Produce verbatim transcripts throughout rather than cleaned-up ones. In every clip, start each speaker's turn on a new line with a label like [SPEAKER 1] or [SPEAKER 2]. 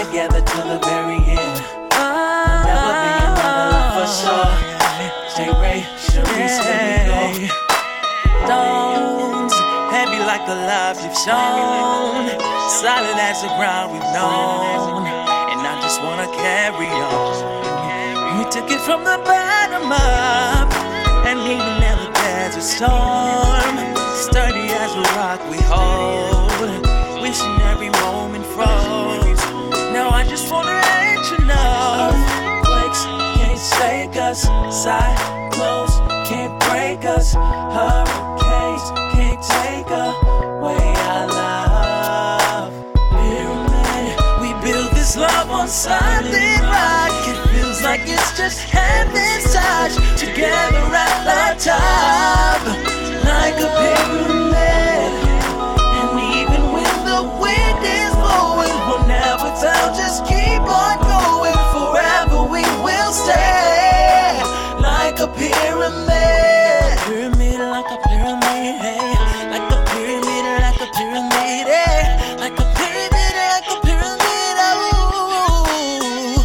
[SPEAKER 1] together till the very end. There'll never be another love for sure. J. Ray, Sharice, here we go. Stones, heavy like the love you've shown, solid as the ground we've known, and I just wanna carry on. We took it from the bottom up, and even in the desert storm, sturdy as a rock we hold, wishing every moment froze. Now I just wanna let you know, earthquakes can't shake us, cyclones can't break us, hurricanes can't take away our love. Pyramid, we build this love on solid rock. It feels like it's just heaven's touch, together at the top, like a pyramid. And even when the wind is blowing, we'll never tell, just keep on going. Forever we will stay, like a pyramid. Pyramid, like a pyramid, hey. Like a pyramid, like a pyramid, hey. Like a pyramid, like a pyramid, oh.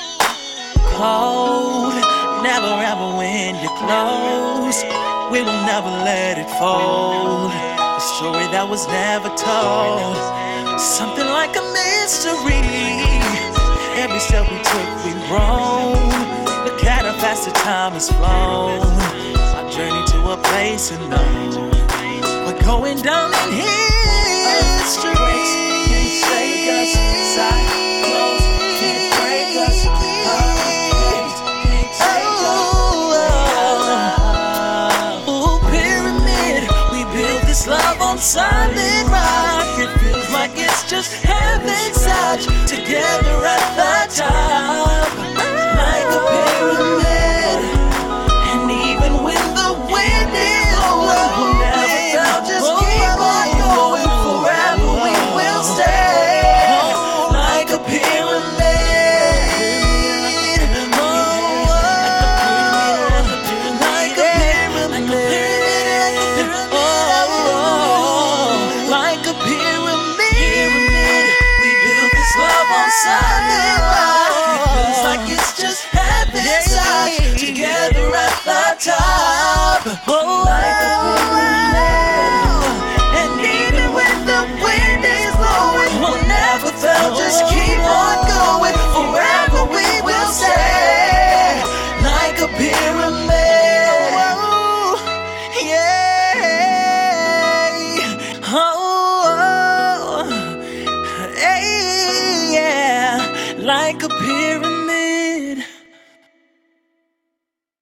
[SPEAKER 1] Cold, never ever when you're close. We will never let it fold. A story that was never told. Something like a mystery. Every step we took, we grown. Look at how fast the time has flown. Our journey to a place unknown. We're going down in history. Can't shake us, cyclones can't break us, hurricanes can't take us. Ooh, pyramid, we build this love on solid rock. It feels like it's just heaven's touch, together at the top, like a pyramid. And even when the wind is blowing, we'll never tell, just keep on going. Forever we will stay, like a pyramid. Oh, like a pyramid, oh, like a pyramid. We build this love on solid rock. It feels like it's just heaven's touch, together at the top, like a pyramid. And even when the wind is blowing, we'll never fail, just keep on going. Forever we will stay, like a pyramid. Yeah. Oh, hey, yeah, like a pyramid.